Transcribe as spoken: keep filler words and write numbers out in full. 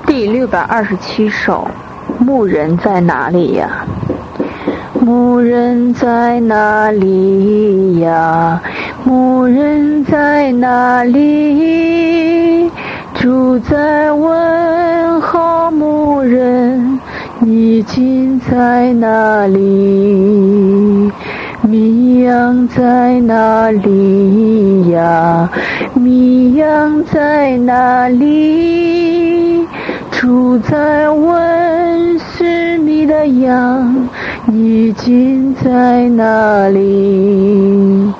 第六百二十七首，牧人在哪里呀？牧人在哪里呀？牧人在哪里？主在问候牧人，你今在哪里？迷羊在哪里呀？迷羊在哪里？主在问失迷的羊，你今在哪里？